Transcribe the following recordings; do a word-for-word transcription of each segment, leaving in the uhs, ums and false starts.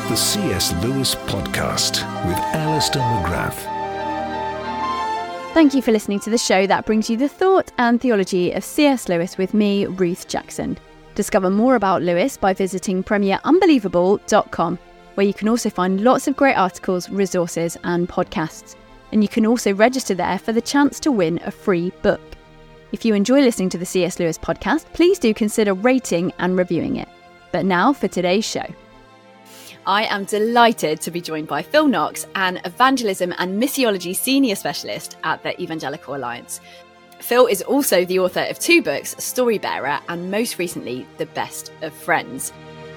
The C S Lewis Podcast with Alistair McGrath. Thank you for listening to the show that brings you the thought and theology of C S Lewis with me, Ruth Jackson. Discover more about Lewis by visiting premier unbelievable dot com, where you can also find lots of great articles, resources and podcasts. And you can also register there for the chance to win a free book. If you enjoy listening to the C S Lewis Podcast, please do consider rating and reviewing it. But now for today's show. I am delighted to be joined by Phil Knox, an evangelism and missiology senior specialist at the Evangelical Alliance. Phil is also the author of two books, Storybearer and most recently, The Best of Friends.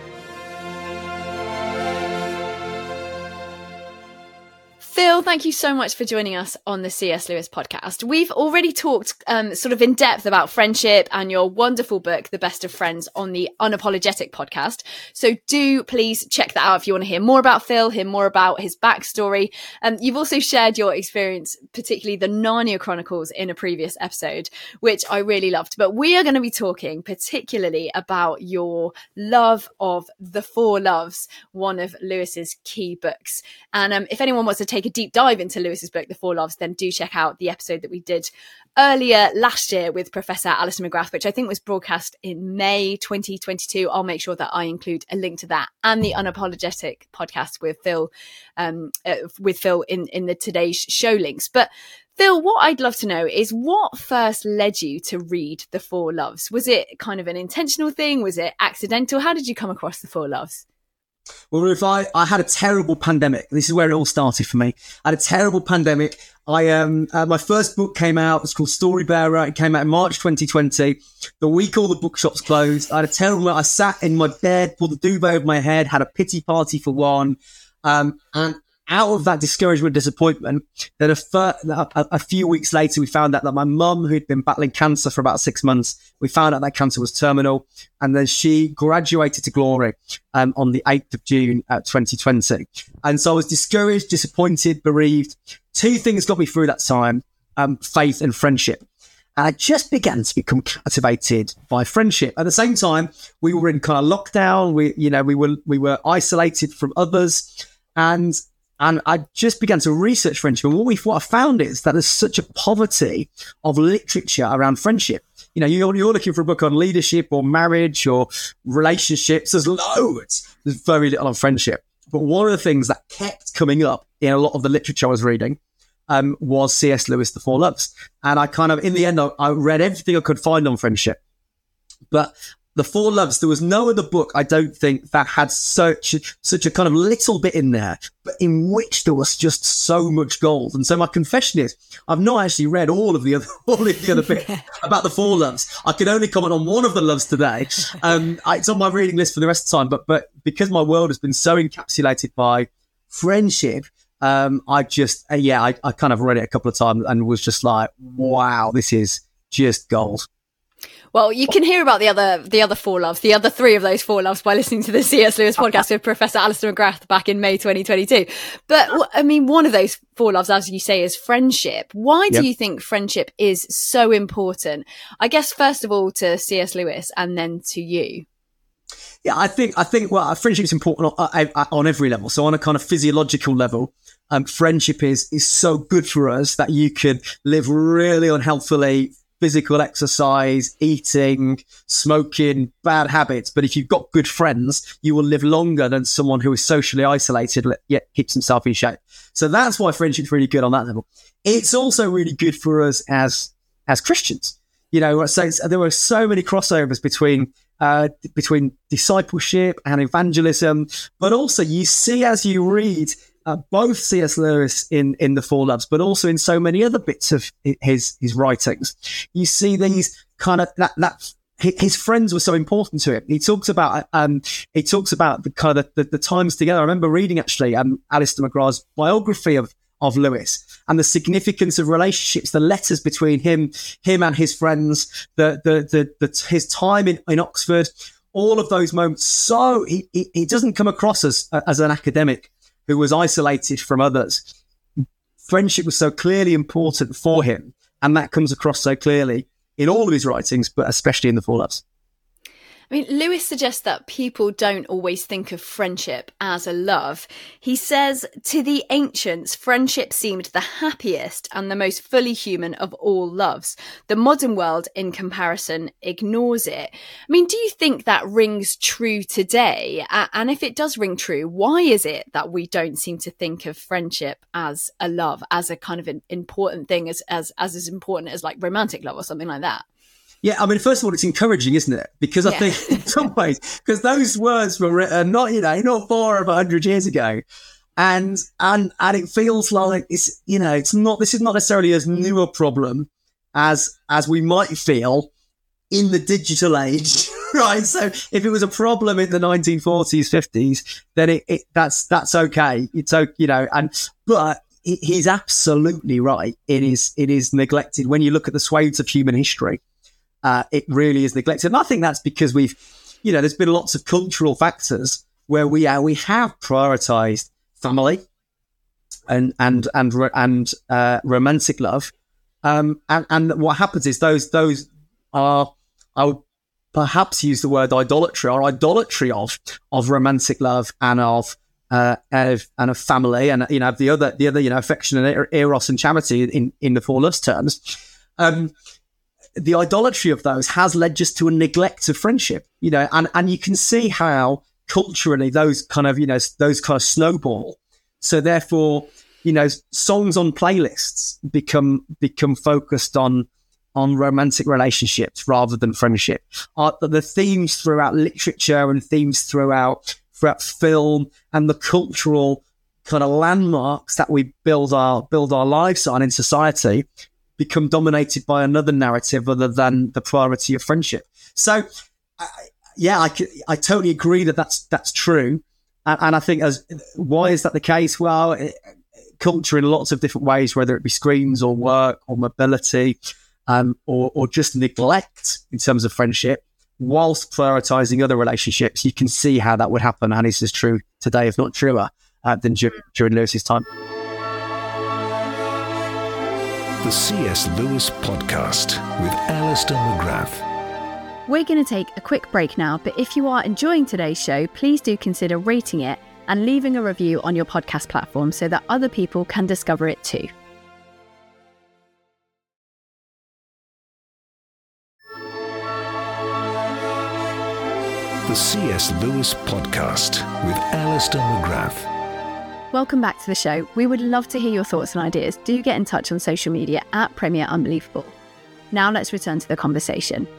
Phil, thank you so much for joining us on the C S Lewis Podcast. We've already talked um, sort of in depth about friendship and your wonderful book, The Best of Friends, on the Unapologetic podcast. So do please check that out if you want to hear more about Phil, hear more about his backstory. Um, you've also shared your experience, particularly the Narnia Chronicles, in a previous episode, which I really loved. But we are going to be talking particularly about your love of The Four Loves, one of Lewis's key books. And um, if anyone wants to take a deep dive into Lewis's book, The Four Loves, then do check out the episode that we did earlier last year with Professor Alistair McGrath, which I think was broadcast in May twenty twenty-two. I'll make sure that I include a link to that and the Unapologetic podcast with Phil, um, uh, with Phil in, in the today's show links. But Phil, what I'd love to know is what first led you to read The Four Loves? Was it kind of an intentional thing? Was it accidental? How did you come across The Four Loves? Well, Ruth, I, I had a terrible pandemic. This is where it all started for me. I had a terrible pandemic. I um uh, my first book came out. It's called Storybearer. It came out in March twenty twenty. The week all the bookshops closed, I had a terrible. I sat in my bed, pulled the duvet over my head, had a pity party for one, um, and out of that discouragement, disappointment, then a, fir- a, a few weeks later, we found out that my mum, who'd been battling cancer for about six months, we found out that cancer was terminal, and then she graduated to glory um, on the eighth of June, uh, twenty twenty. And so I was discouraged, disappointed, bereaved. Two things got me through that time, um, faith and friendship. And I just began to become captivated by friendship. At the same time, we were in kind of lockdown. We, you know, we were we were isolated from others, and And I just began to research friendship. And what, we, what I found is that there's such a poverty of literature around friendship. You know, you're, you're looking for a book on leadership or marriage or relationships. There's loads. There's very little on friendship. But one of the things that kept coming up in a lot of the literature I was reading um, was C S Lewis, The Four Loves. And I kind of, in the end, I, I read everything I could find on friendship. But The Four Loves, there was no other book, I don't think, that had such such a kind of little bit in there, but in which there was just so much gold. And so my confession is, I've not actually read all of the other all of the other bits about The Four Loves. I can only comment on one of the loves today. Um, it's on my reading list for the rest of the time, but but because my world has been so encapsulated by friendship, um, I just uh, yeah, I, I kind of read it a couple of times and was just like, wow, this is just gold. Well, you can hear about the other the other four loves, the other three of those four loves, by listening to the C S Lewis podcast with Professor Alistair McGrath back in May twenty twenty-two. But I mean, one of those four loves, as you say, is friendship. Why do yep. you think friendship is so important? I guess, first of all, to C S Lewis and then to you. Yeah, I think, I think, well, friendship is important on, on every level. So on a kind of physiological level, um, friendship is, is so good for us that you can live really unhealthily, physical exercise, eating, smoking, bad habits. But if you've got good friends, you will live longer than someone who is socially isolated yet keeps himself in shape. So that's why friendship's really good on that level. It's also really good for us as as Christians. You know, so there were so many crossovers between uh, between discipleship and evangelism, but also you see as you read Uh, both C S Lewis in, in The Four Loves, but also in so many other bits of his his writings, you see these kind of that that his friends were so important to him. He talks about um he talks about the kind of the, the, the times together. I remember reading actually um Alistair McGrath's biography of of Lewis and the significance of relationships, the letters between him him and his friends, the the the, the his time in, in Oxford, all of those moments. So he, he he doesn't come across as as an academic who was isolated from others. Friendship was so clearly important for him, and that comes across so clearly in all of his writings, but especially in The Four Loves. I mean, Lewis suggests that people don't always think of friendship as a love. He says, to the ancients, friendship seemed the happiest and the most fully human of all loves. The modern world, in comparison, ignores it. I mean, do you think that rings true today? And if it does ring true, why is it that we don't seem to think of friendship as a love, as a kind of an important thing, as as as, as important as like romantic love or something like that? Yeah, I mean, first of all, it's encouraging, isn't it? Because I yeah. think in some ways, because those words were written not, you know, not four or a hundred years ago. And, and, and it feels like it's, you know, it's not, this is not necessarily as new a problem as, as we might feel in the digital age, right? So if it was a problem in the nineteen forties, fifties, then it, it that's, that's okay. It's okay, you know, and, but he's absolutely right. It is, it is neglected. When you look at the swathes of human history, Uh, it really is neglected. And I think that's because we've, you know, there's been lots of cultural factors where we are, we have prioritized family and, and, and, and, uh, romantic love. Um, and, and what happens is those, those are, I would perhaps use the word idolatry or idolatry of, of romantic love and of, uh, of, and of family and, you know, the other, the other, you know, affection and eros and charity in, in the four lust terms. Um, the idolatry of those has led just to a neglect of friendship, you know, and, and you can see how culturally those kind of, you know, those kind of snowball. So therefore, you know, songs on playlists become, become focused on, on romantic relationships rather than friendship. Uh, the themes throughout literature and themes throughout, throughout film and the cultural kind of landmarks that we build our, build our lives on in society become dominated by another narrative other than the priority of friendship. So, I, yeah, I, I totally agree that that's that's true, and, and I think as why is that the case? Well, it, culture in lots of different ways, whether it be screens or work or mobility, um, or or just neglect in terms of friendship, whilst prioritizing other relationships. You can see how that would happen, and this is true today, if not truer, uh, than dur- during Lewis's time. The C S Lewis Podcast with Alistair McGrath. We're going to take a quick break now, but if you are enjoying today's show, please do consider rating it and leaving a review on your podcast platform so that other people can discover it too. The C S Lewis Podcast with Alistair McGrath. Welcome back to the show. We would love to hear your thoughts and ideas. Do get in touch on social media at Premier Unbelievable. Now let's return to the conversation.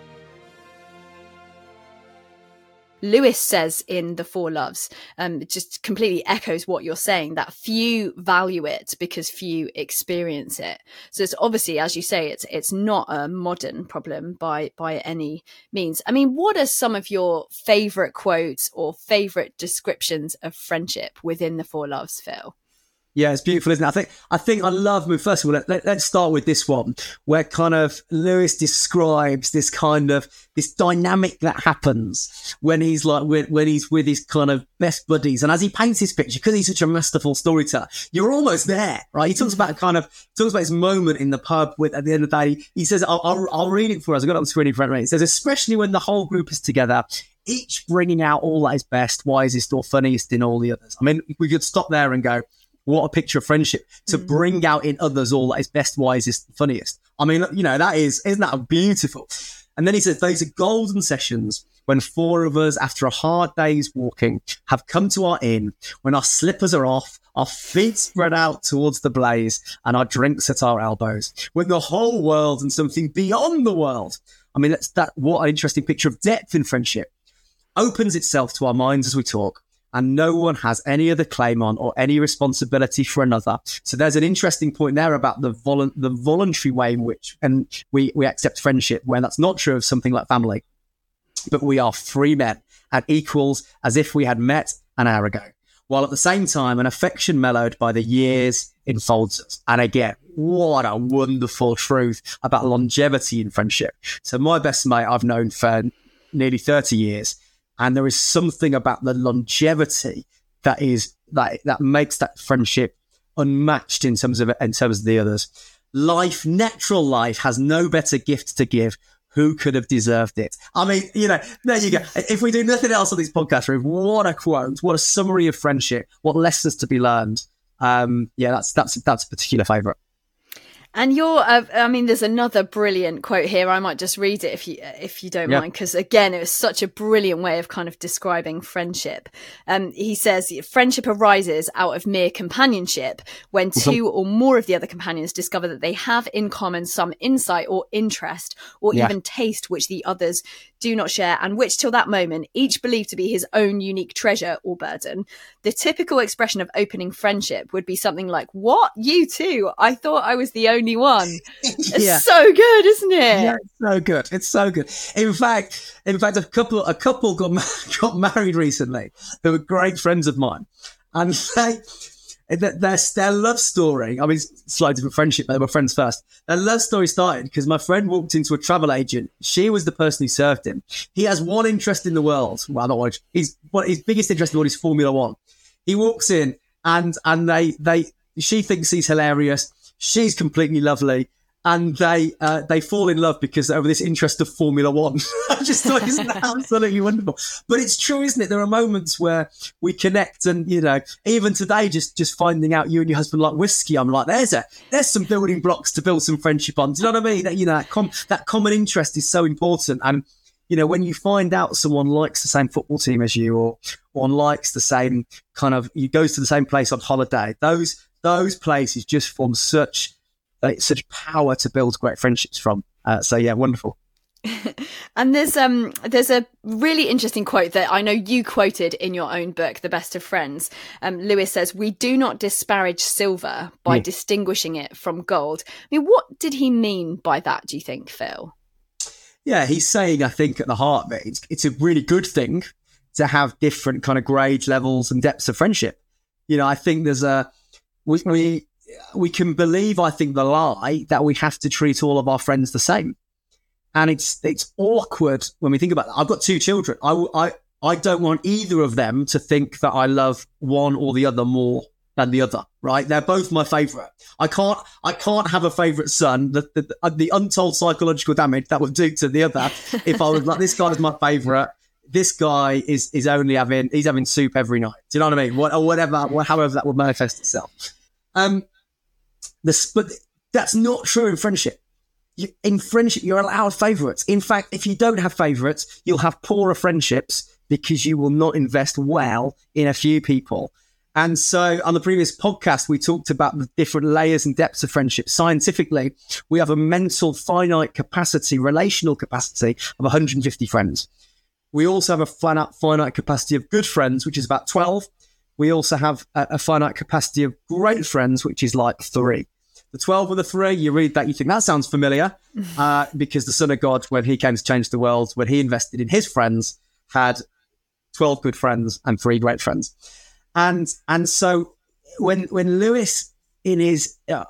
Lewis says in The Four Loves, um, it just completely echoes what you're saying, that few value it because few experience it. So it's obviously, as you say, it's it's not a modern problem by by any means. I mean, what are some of your favourite quotes or favourite descriptions of friendship within The Four Loves, Phil? Yeah, it's beautiful, isn't it? I think I think I love. First of all, let, let, let's start with this one, where kind of Lewis describes this kind of this dynamic that happens when he's like when, when he's with his kind of best buddies, and as he paints his picture, because he's such a masterful storyteller, you're almost there, right? He talks about kind of talks about his moment in the pub with at the end of the day. He says, "I'll, I'll, I'll read it for us." I got it on the screen in front of me. It says, "Especially when the whole group is together, each bringing out all that is best, wisest, or funniest in all the others." I mean, we could stop there and go, what a picture of friendship, to mm. bring out in others all that is best, wisest, funniest. I mean, you know, that is, isn't that beautiful? And then he says, those are golden sessions when four of us, after a hard day's walking, have come to our inn, when our slippers are off, our feet spread out towards the blaze, and our drinks at our elbows, when the whole world and something beyond the world. I mean, that's that. What an interesting picture of depth in friendship opens itself to our minds as we talk. And no one has any other claim on or any responsibility for another. So there's an interesting point there about the volu- the voluntary way in which and we, we accept friendship, when that's not true of something like family. But we are free men and equals as if we had met an hour ago. While at the same time, an affection mellowed by the years enfolds us. And again, what a wonderful truth about longevity in friendship. So my best mate I've known for nearly thirty years. And there is something about the longevity that is that that makes that friendship unmatched in terms of in terms of the others. Life, natural life, has no better gift to give. who could have deserved it? I mean, you know, there you go. If we do nothing else on this podcast, Ruth, what a quote, what a summary of friendship, what lessons to be learned. Um, yeah, that's that's that's a particular favourite. And you're, uh, I mean, there's another brilliant quote here. I might just read it if you, if you don't yeah. mind, because again, it was such a brilliant way of kind of describing friendship. Um, he says, friendship arises out of mere companionship when two or more of the other companions discover that they have in common some insight or interest or yeah. even taste which the others do not share, and which till that moment each believed to be his own unique treasure or burden. The typical expression of opening friendship would be something like, "What? You too? I thought I was the only one." It's yeah. so good, isn't it? Yeah, it's so good. It's so good. In fact, in fact, a couple a couple got got married recently. They were great friends of mine, and they. Their, their love story, I mean, slightly different friendship, but they were friends first. Their love story started because my friend walked into a travel agent. She was the person who served him. He has one interest in the world. Well, not one. He's, what, his biggest interest in the world is Formula One. He walks in and, and they, they, she thinks he's hilarious. She's completely lovely. And they uh, they fall in love because over this interest of Formula One. I just thought it's absolutely wonderful. But it's true, isn't it? There are moments where we connect, and you know, even today, just just finding out you and your husband like whiskey, I'm like, there's a there's some building blocks to build some friendship on. Do you know what I mean? That you know, that, com- that common interest is so important. And you know, when you find out someone likes the same football team as you, or or likes the same kind of, you goes to the same place on holiday, those those places just form such. It's such power to build great friendships from. Uh, so yeah, wonderful. And there's um there's a really interesting quote that I know you quoted in your own book, The Best of Friends. Um, Lewis says, "We do not disparage silver by mm. distinguishing it from gold." I mean, what did he mean by that, do you think, Phil? Yeah, he's saying, I think at the heart of it, it's, it's a really good thing to have different kind of grade levels and depths of friendship. You know, I think there's a we. we we can believe, I think, the lie that we have to treat all of our friends the same. And it's it's awkward when we think about that. I've got two children. I, I, I don't want either of them to think that I love one or the other more than the other, right? They're both my favourite. I can't I can't have a favourite son. The, the, the untold psychological damage that would do to the other if I was like, this guy is my favourite. This guy is is only having, he's having soup every night. Do you know what I mean? What, or whatever, however that would manifest itself. Um, This, but that's not true in friendship. You, in friendship, you're allowed favourites. In fact, if you don't have favourites, you'll have poorer friendships because you will not invest well in a few people. And so on the previous podcast, we talked about the different layers and depths of friendship. Scientifically, we have a mental finite capacity, relational capacity of one hundred fifty friends. We also have a finite, finite capacity of good friends, which is about twelve. We also have a, a finite capacity of great friends, which is like three. The twelve and the three, you read that, you think that sounds familiar, uh, because the Son of God, when he came to change the world, when he invested in his friends, had twelve good friends and three great friends. And and so when when Lewis, in his uh,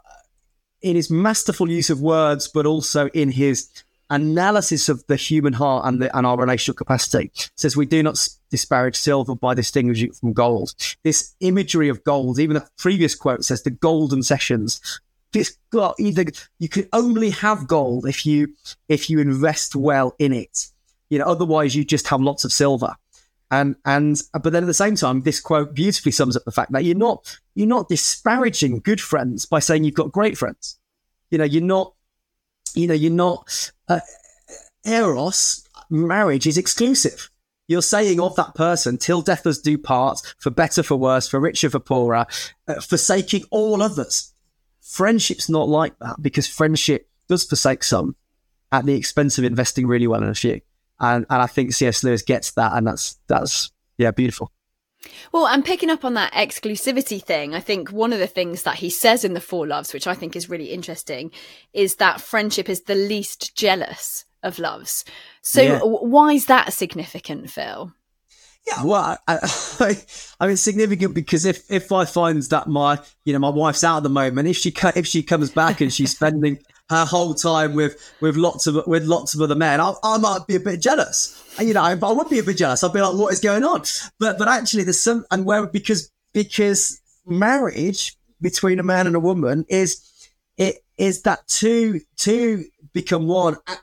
in his masterful use of words, but also in his analysis of the human heart and, the, and our relational capacity, says we do not disparage silver by distinguishing it from gold. This imagery of gold, even the previous quote says the golden sessions. This got either you can only have gold if you if you invest well in it. You know, otherwise you just have lots of silver. And and but then at the same time, this quote beautifully sums up the fact that you're not you're not disparaging good friends by saying you've got great friends. You know, you're not. You know, you're not. Uh, eros, marriage is exclusive. You're saying of that person, till death us do part, for better, for worse, for richer, for poorer, uh, forsaking all others. Friendship's not like that, because friendship does forsake some at the expense of investing really well in a few. And and I think C S Lewis gets that, and that's that's yeah, beautiful. Well, and picking up on that exclusivity thing, I think one of the things that he says in The Four Loves, which I think is really interesting, is that friendship is the least jealous of loves. So yeah. Why is that significant, Phil? Yeah, well, I, I, I mean, significant because if, if I find that my, you know, my wife's out at the moment, if she if she comes back and she's spending her whole time with, with lots of with lots of other men, I, I might be a bit jealous. You know, I, I would be a bit jealous. I'd be like, what is going on? But but actually, there's some, and where because because marriage between a man and a woman is it is that two two become one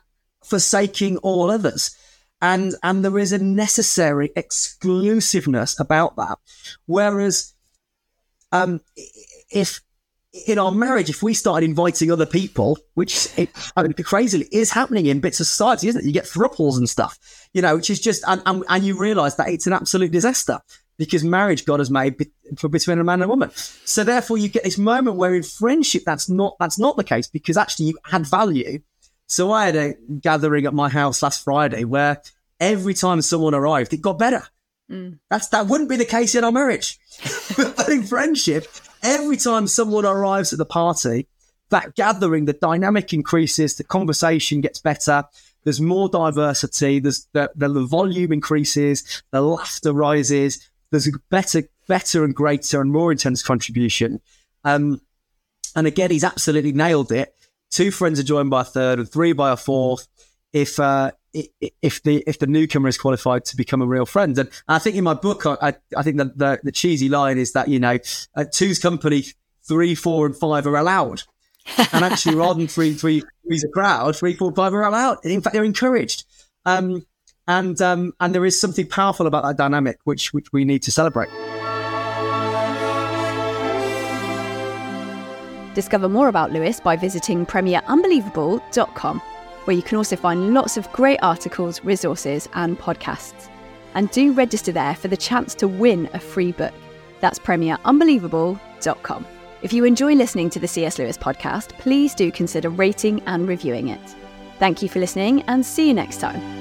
forsaking all others. And, and there is a necessary exclusiveness about that. Whereas, um, if in our marriage, if we started inviting other people, which it, I mean, crazily is happening in bits of society, isn't it? You get thruples and stuff, you know, which is just, and, and, and you realise that it's an absolute disaster because marriage God has made be, for between a man and a woman. So therefore you get this moment where in friendship, that's not, that's not the case because actually you add value. So I had a gathering at my house last Friday where every time someone arrived, it got better. Mm. That's, that wouldn't be the case in our marriage. But in friendship, every time someone arrives at the party, that gathering, the dynamic increases, the conversation gets better, there's more diversity, there's the, the, the volume increases, the laughter rises, there's a better, better and greater and more intense contribution. Um, and again, he's absolutely nailed it. Two friends are joined by a third and three by a fourth. If uh, if the if the newcomer is qualified to become a real friend, and I think in my book, I I think the the, the cheesy line is that you know, at two's company, three, four, and five are allowed, and actually rather than three, three, three's a crowd, three, four, five are allowed. In fact, they're encouraged, um, and um, and there is something powerful about that dynamic which which we need to celebrate. Discover more about Lewis by visiting premier unbelievable dot com, where you can also find lots of great articles, resources and podcasts. And do register there for the chance to win a free book. That's premier unbelievable dot com. If you enjoy listening to the C S Lewis podcast, please do consider rating and reviewing it. Thank you for listening and see you next time.